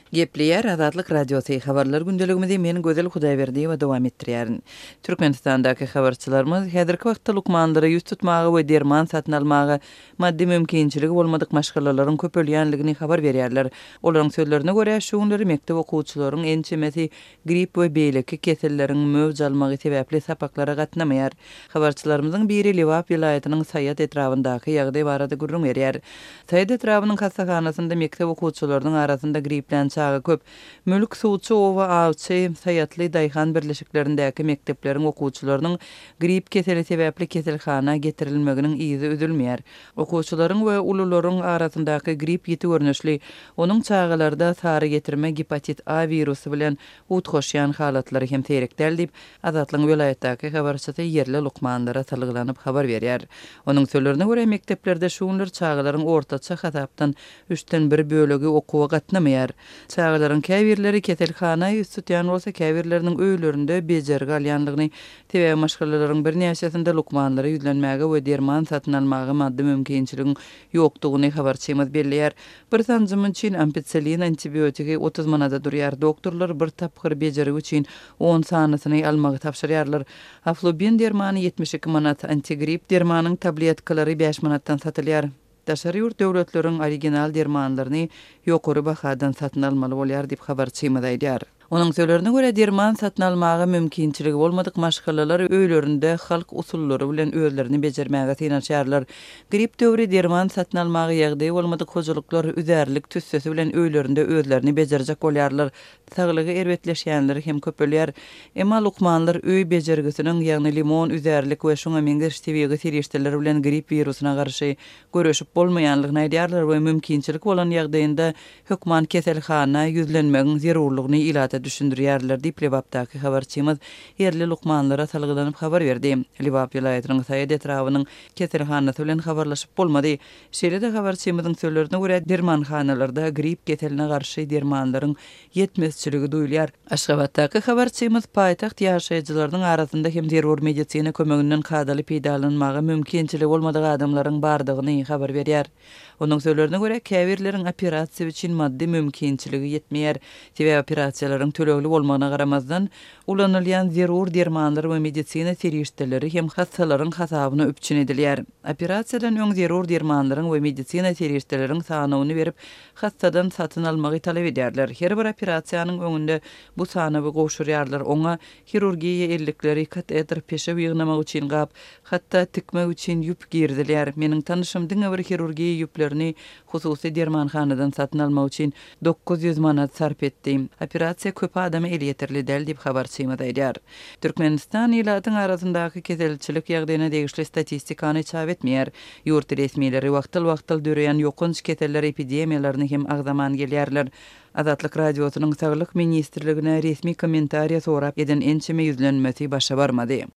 Gepleyer Azatlyk Radiosu habarlar gündeligimizde men Gözel Hudaýberdi we dowam etdirýärin. Türkmenistandaky habarçylarymyz häzirki wagtda lukmanlara ýüz tutmagy we derman satyn almagy maddi mümkinçiligi bolmadyk maşgalalaryň köpelýänligini habar berýärler. Olaryň sözlerine görä şu günleri mekdep okuwçylaryň ençemesi grip we beýleki keselleriň mövj almagy sebäpli sapaklara gatnamaýar. Habarçylarymyzyň biri Liwap vilayatynyň Saýat etrafyndaky ýagdaý barada gurrun berýär. Saýat etrafynyň hastahanasynda mekdep okuwçylarynyň arasynda grip bilen çağı köp. Mülk suwçy owa awçy Saýatly daýhan birleşiklerindäki mekdepleriň okuwçylarynyň grip keseli sebäpli keselhana getirilmeginiň izi üzülmeýär. Okuwçylaryň we ulularyň arasyndaky grip ýeti görnüşli, onuň çağalarda sary getirme hepatit A virusy bilen utgoşýan halatlary hem terekdäl diýip Azatlyň vilayatdaky habarçysy yerli lukmanlara salgylanyp habar berýär. Onuň sözlerine görä mekdeplerde şu günler çağalaryň ortaça hasapdan 3den 1 bölegi okuwa gatnamaýar. Çağalaryň käbirleri keselhana ýüz tutýan bolsa käbirleriniň öýlerinde bejergi alýanlygyny tebe maşgalalaryň bir näçesinde lukmanlara ýüzlenmäge we derman satyn almagy maddi mümkinçiligiň ýokdugyny habarçymyz belliýär. Bir sanjym üçin ampitsilin antibiotiki 30 manada durýar. Doktorlar bir tapgyr bejergi üçin 10 sanysyny almagy tapşyrýarlar. Aflobin dermany 72 manat, antigrip dermanyň tabletkalary 5 manatdan satylýar. Daşary ýurt döwletleriň original dermanlaryny ýokary bahadan satyn almaly bolýar diýip habarçymyz aýdýar. Onuň sözlerine görä derman satyn almagy mümkinçiligi bolmadyk maşgalalar öýlerinde halk usullary bilen özlerini bejermäge synanýarlar. Grip döwri derman satyn almagy ýagdaý bolmadyk hojuluklar üzerlik tüssesi bilen öýlerinde özlerini bejerjek bolýarlar. Saglygy erbetleşýänleri hem köpelýär. Emma lukmanlar öý bejergisiniň ýagny limon üzerlik we şoňa meňzeş sebägi serişdeler bilen grip virusyna garşy göreşip bolmaýanlygyny aýdýarlar we mümkinçilik bolan ýagdaýynda hökman keselhana ýüzlenmegiň zerurlygyny ilata düşündirýärler diýip Liwapdaky habarçymyz yerli lukmanlara salgylanyp habar berdi. Liwap vilayatynyň Saýat etrafynyň keselhanasy bilen habarlaşyp bolmady. Şeýle-de habarçymyzyň sözlerine görä dermanhanalarda grip keseline garşy dermanlaryň ýetmezçiligi duýulýar. Aşgabatdaky habarçymyz paýtaxt ýaşaýjylarynyň arasynda hem zerur medisina kömeginden kadaly peýdalanmagy mümkinçiligi bolmadyk adamlaryň bardygyny habar berýär. Onuň sözlerine görä käbirleriň operasiýa üçin maddi mümkinçiligi ýetmeýär. Sebäbi operasiýalaryň tölegli bolmagyna garamazdan ulanylýan zerur dermanlar we medisina serişdeleri hem hastalaryň hasabyna üpçün edilýär. Operasiýadan öň zerur dermanlaryň we medisina serişdeleriň sanawyny berip hastadan satyn almagy talap edýärler. Her bir operasiýanyň öňünde bu sanawy goşurýarlar. Oňa hirurgiýa ellikleri, kateter peşe ýygnamak üçin gap, hatda tikmek üçin ýüp girdilýär. Meniň tanışym diňe bir hirurgiýa ýüplerini hususy dermanhanadan satyn almak üçin 900 manat sarp etdi. Operasiýa köp adamy el ýetirli däl diýip habarçymyz aýdýar. Türkmenistan ýylatyň arasyndaky keselçilik ýagdaýyna degişli statistikany çap etmeýär. Ýurt resmiýetleri wagtyl-wagtyl döreýän ýokunç keseller epidemiýalaryny hem agzaman gelýärler. Azatlyk radiosynyň Saglyk ministrligine resmi kommentariýa sorap eden ençeme ýüzlenmesi başa barmady.